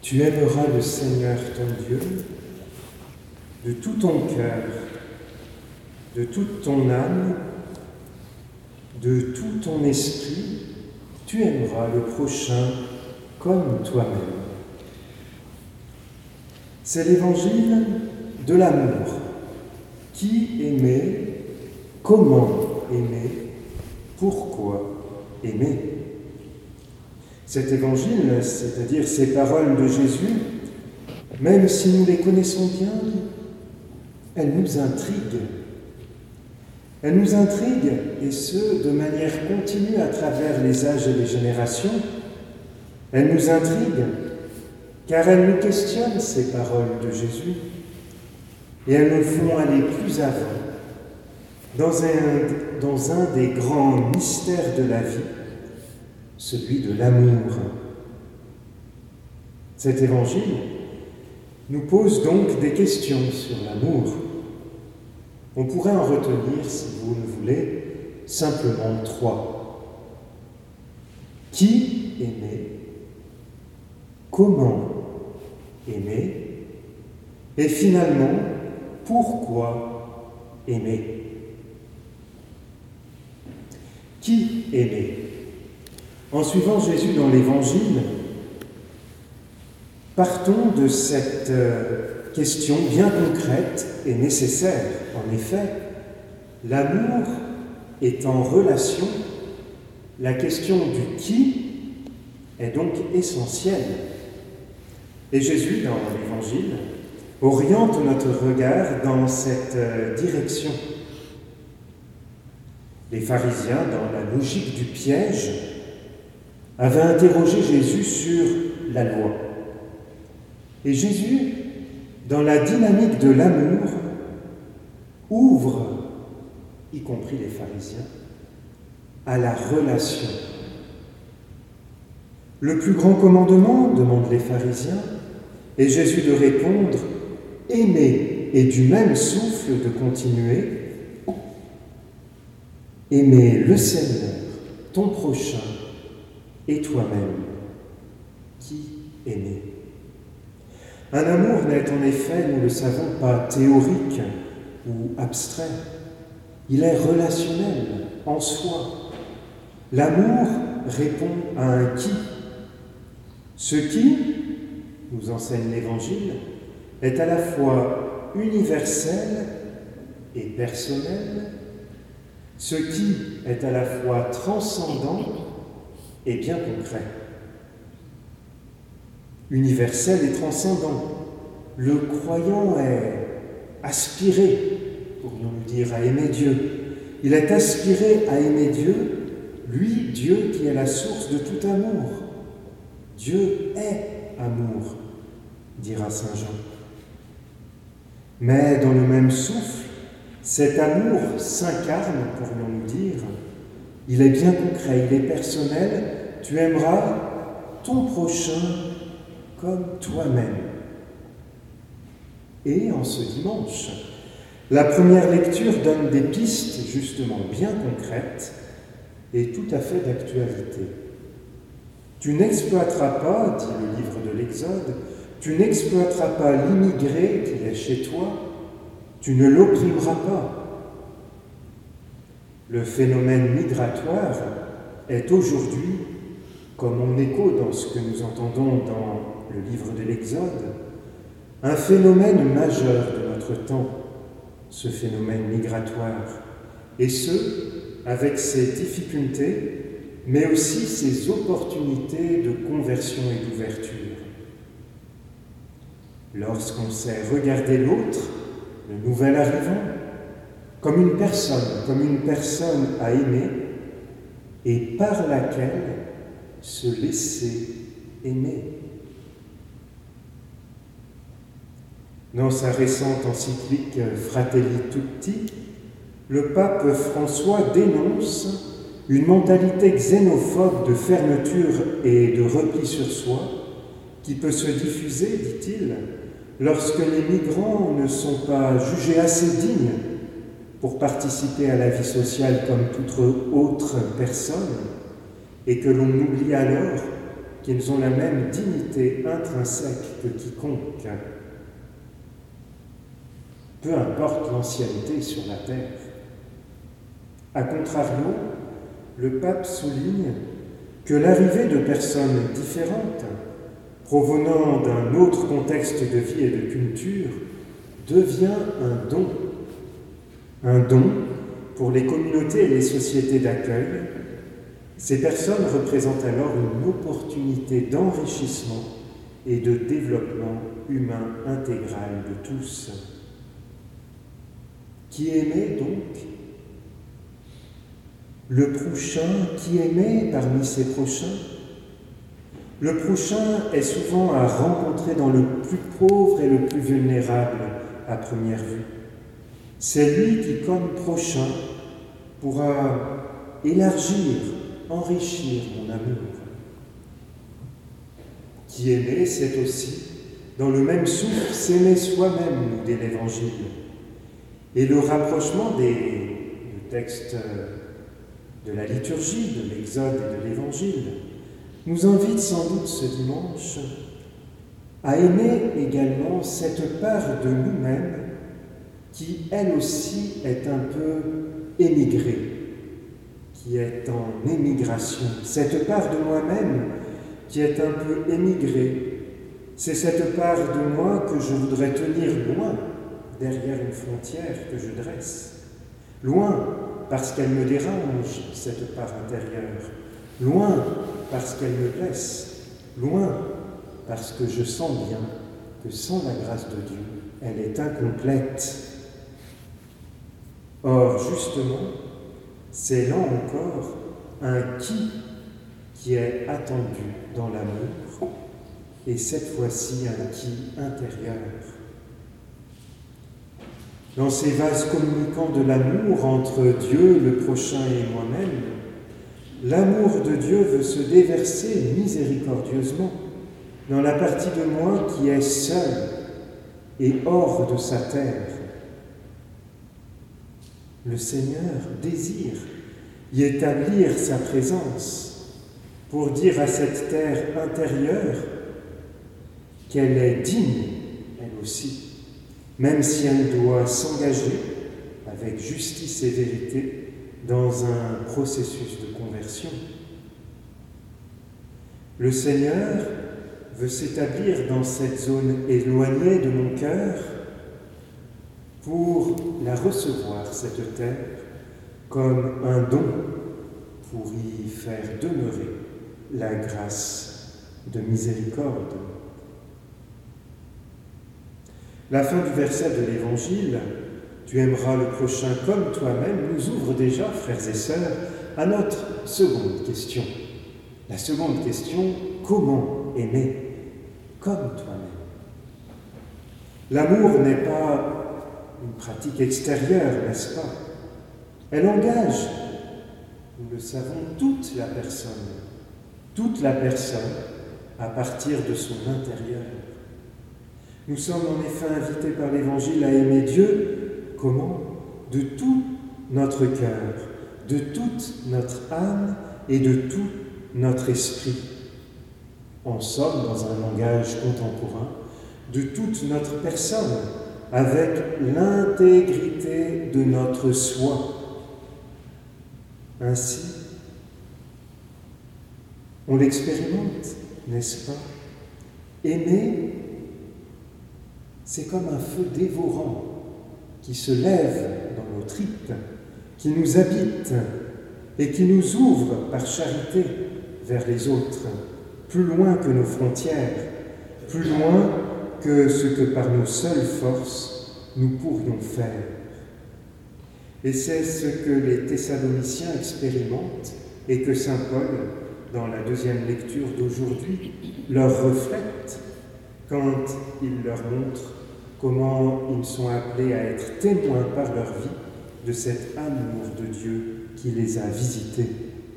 Tu aimeras le Seigneur ton Dieu de tout ton cœur, de toute ton âme, de tout ton esprit. Tu aimeras le prochain comme toi-même. C'est l'évangile de l'amour. Qui aimer, comment aimer, pourquoi aimer. Cet évangile, c'est-à-dire ces paroles de Jésus, même si nous les connaissons bien, elles nous intriguent. Elles nous intriguent, et ce, de manière continue à travers les âges et les générations. Elles nous intriguent, car elles nous questionnent, ces paroles de Jésus, et elles nous font aller plus avant, dans un des grands mystères de la vie, celui de l'amour. Cet évangile nous pose donc des questions sur l'amour. On pourrait en retenir, si vous le voulez, simplement 3. Qui aimer? Comment aimer? Et finalement, pourquoi aimer? Qui aimer? En suivant Jésus dans l'Évangile, partons de cette question bien concrète et nécessaire. En effet, l'amour est en relation. La question du qui est donc essentielle. Et Jésus, dans l'Évangile, oriente notre regard dans cette direction. Les pharisiens, dans la logique du piège, avaient interrogé Jésus sur la loi. Et Jésus, dans la dynamique de l'amour, ouvre, y compris les pharisiens, à la relation. Le plus grand commandement, demandent les pharisiens, et Jésus de répondre, aimer, et du même souffle de continuer, aimer le Seigneur, ton prochain, et toi-même. Qui aimer? Un amour n'est en effet, nous le savons, pas théorique ou abstrait. Il est relationnel, en soi. L'amour répond à un qui. Ce qui, nous enseigne l'Évangile, est à la fois universel et personnel. Ce qui est à la fois transcendant et bien concret. Universel et transcendant. Le croyant est aspiré, pourrions-nous dire, à aimer Dieu. Il est aspiré à aimer Dieu, lui, Dieu qui est la source de tout amour. Dieu est amour, dira saint Jean. Mais dans le même souffle, cet amour s'incarne, pourrions-nous dire. Il est bien concret, il est personnel. Tu aimeras ton prochain comme toi-même. Et en ce dimanche, la première lecture donne des pistes justement bien concrètes et tout à fait d'actualité. Tu n'exploiteras pas, dit le livre de l'Exode, tu n'exploiteras pas l'immigré qui est chez toi, tu ne l'opprimeras pas. Le phénomène migratoire est aujourd'hui, comme en écho dans ce que nous entendons dans le livre de l'Exode, un phénomène majeur de notre temps, ce phénomène migratoire, et ce, avec ses difficultés, mais aussi ses opportunités de conversion et d'ouverture. Lorsqu'on sait regarder l'autre, le nouvel arrivant, comme une personne à aimer, et par laquelle se laisser aimer. Dans sa récente encyclique Fratelli Tutti, le pape François dénonce une mentalité xénophobe de fermeture et de repli sur soi qui peut se diffuser, dit-il, lorsque les migrants ne sont pas jugés assez dignes pour participer à la vie sociale comme toute autre personne, et que l'on oublie alors qu'ils ont la même dignité intrinsèque que quiconque, peu importe l'ancienneté sur la terre. A contrario, le pape souligne que l'arrivée de personnes différentes, provenant d'un autre contexte de vie et de culture, devient un don pour les communautés et les sociétés d'accueil. Ces personnes représentent alors une opportunité d'enrichissement et de développement humain intégral de tous. Qui aimait donc? Le prochain, qui aimait parmi ses prochains? Le prochain est souvent à rencontrer dans le plus pauvre et le plus vulnérable à première vue. C'est lui qui, comme prochain, pourra élargir, enrichir mon amour. Qui aimer, c'est aussi, dans le même souffle, s'aimer soi-même, nous dit l'Évangile. Et le rapprochement du texte de la liturgie, de l'Exode et de l'Évangile, nous invite sans doute ce dimanche à aimer également cette part de nous-mêmes qui, elle aussi, est un peu émigrée, qui est en émigration. Cette part de moi-même qui est un peu émigrée, c'est cette part de moi que je voudrais tenir loin, derrière une frontière que je dresse. Loin parce qu'elle me dérange, cette part intérieure. Loin parce qu'elle me blesse. Loin parce que je sens bien que sans la grâce de Dieu, elle est incomplète. Or, justement, c'est là encore un qui est attendu dans l'amour, et cette fois-ci un qui intérieur. Dans ces vases communicants de l'amour entre Dieu, le prochain et moi-même, l'amour de Dieu veut se déverser miséricordieusement dans la partie de moi qui est seule et hors de sa terre. Le Seigneur désire y établir sa présence pour dire à cette terre intérieure qu'elle est digne, elle aussi, même si elle doit s'engager avec justice et vérité dans un processus de conversion. Le Seigneur veut s'établir dans cette zone éloignée de mon cœur pour la recevoir, cette terre, comme un don pour y faire demeurer la grâce de miséricorde. La fin du verset de l'Évangile, « Tu aimeras le prochain comme toi-même », nous ouvre déjà, frères et sœurs, à notre seconde question. La seconde question, comment aimer comme toi-même? L'amour n'est pas une pratique extérieure, n'est-ce pas? Elle engage, nous le savons, toute la personne à partir de son intérieur. Nous sommes en effet invités par l'Évangile à aimer Dieu, comment? De tout notre cœur, de toute notre âme et de tout notre esprit. En somme, dans un langage contemporain, de toute notre personne, avec l'intégrité de notre soi. Ainsi, on l'expérimente, n'est-ce pas? Aimer, c'est comme un feu dévorant qui se lève dans nos tripes, qui nous habite et qui nous ouvre par charité vers les autres, plus loin que nos frontières, plus loin que ce que par nos seules forces nous pourrions faire. Et c'est ce que les Thessaloniciens expérimentent et que saint Paul, dans la deuxième lecture d'aujourd'hui, leur reflète quand il leur montre comment ils sont appelés à être témoins par leur vie de cet amour de Dieu qui les a visités.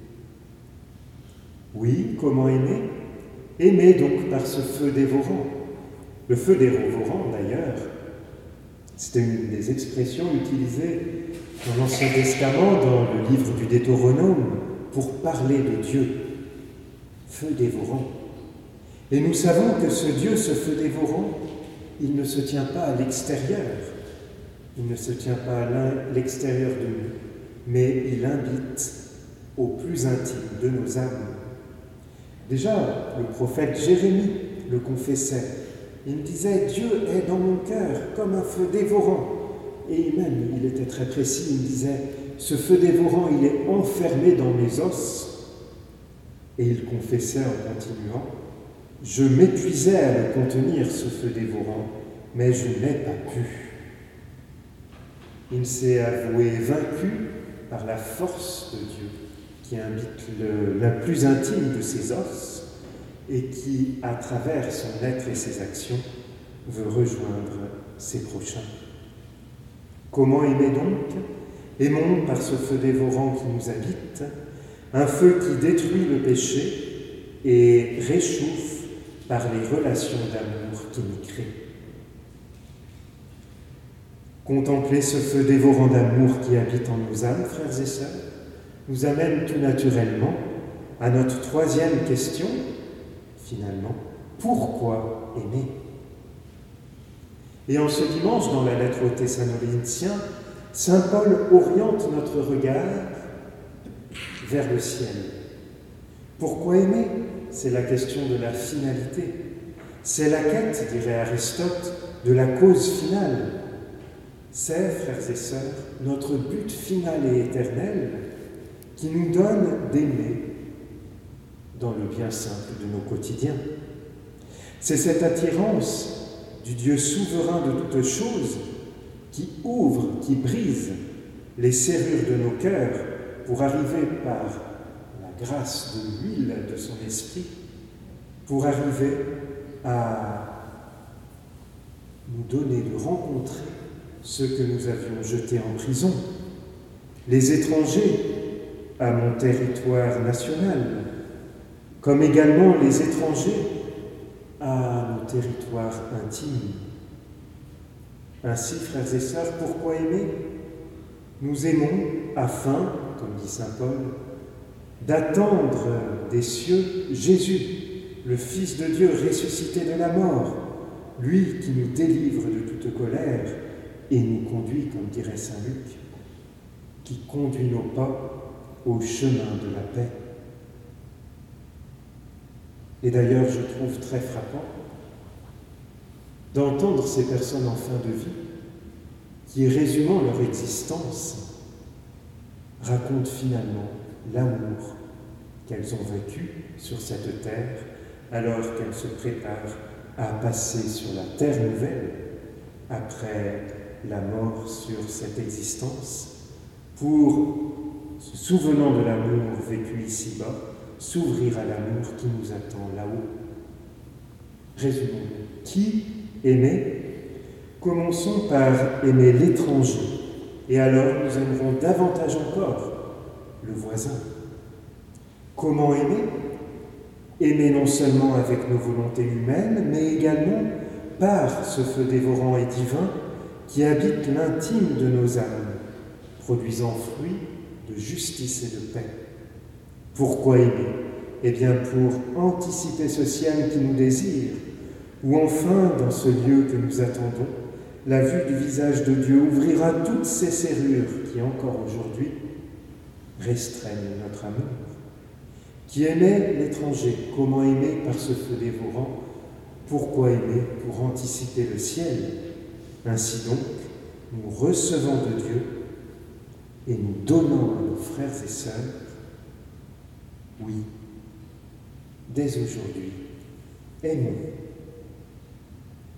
Oui, comment aimer? Aimer donc par ce feu dévorant. Le feu dévorant, d'ailleurs, c'était une des expressions utilisées dans l'Ancien Testament, dans le livre du Deutéronome, pour parler de Dieu. Feu dévorant. Et nous savons que ce Dieu, ce feu dévorant, il ne se tient pas à l'extérieur, il ne se tient pas à l'extérieur de nous, mais il habite au plus intime de nos âmes. Déjà, le prophète Jérémie le confessait. Il disait « Dieu est dans mon cœur comme un feu dévorant ». Et même, il était très précis, il disait « Ce feu dévorant, il est enfermé dans mes os ». Et il confessait en continuant « Je m'épuisais à le contenir, ce feu dévorant, mais je n'ai pas pu ». Il s'est avoué vaincu par la force de Dieu qui habite la plus intime de ses os et qui, à travers son être et ses actions, veut rejoindre ses prochains. Comment aimer donc ? Aimons par ce feu dévorant qui nous habite, un feu qui détruit le péché et réchauffe par les relations d'amour qui nous créent. Contempler ce feu dévorant d'amour qui habite en nos âmes, frères et sœurs, nous amène tout naturellement à notre troisième question, finalement, pourquoi aimer ? Et en ce dimanche, dans la lettre aux Thessaloniciens, saint Paul oriente notre regard vers le ciel. Pourquoi aimer ? C'est la question de la finalité. C'est la quête, dirait Aristote, de la cause finale. C'est, frères et sœurs, notre but final et éternel qui nous donne d'aimer dans le bien simple de nos quotidiens. C'est cette attirance du Dieu souverain de toutes choses qui ouvre, qui brise les serrures de nos cœurs pour arriver par la grâce de l'huile de son esprit, pour arriver à nous donner de rencontrer ceux que nous avions jetés en prison, les étrangers à mon territoire national, comme également les étrangers à nos territoires intimes. Ainsi, frères et sœurs, pourquoi aimer ? Nous aimons afin, comme dit saint Paul, d'attendre des cieux Jésus, le Fils de Dieu ressuscité de la mort, lui qui nous délivre de toute colère et nous conduit, comme dirait saint Luc, qui conduit nos pas au chemin de la paix. Et d'ailleurs, je trouve très frappant d'entendre ces personnes en fin de vie qui, résumant leur existence, racontent finalement l'amour qu'elles ont vécu sur cette terre alors qu'elles se préparent à passer sur la terre nouvelle après la mort sur cette existence pour, se souvenant de l'amour vécu ici-bas, s'ouvrir à l'amour qui nous attend là-haut. Résumons. Qui aimer ? Commençons par aimer l'étranger, et alors nous aimerons davantage encore le voisin. Comment aimer ? Aimer non seulement avec nos volontés humaines, mais également par ce feu dévorant et divin qui habite l'intime de nos âmes, produisant fruit de justice et de paix. Pourquoi aimer ? Eh bien pour anticiper ce ciel qui nous désire, ou enfin, dans ce lieu que nous attendons, la vue du visage de Dieu ouvrira toutes ces serrures qui, encore aujourd'hui, restreignent notre amour. Qui aimait l'étranger, comment aimer par ce feu dévorant ? Pourquoi aimer ? Pour anticiper le ciel. Ainsi donc, nous recevons de Dieu et nous donnons à nos frères et sœurs, oui, dès aujourd'hui, aimons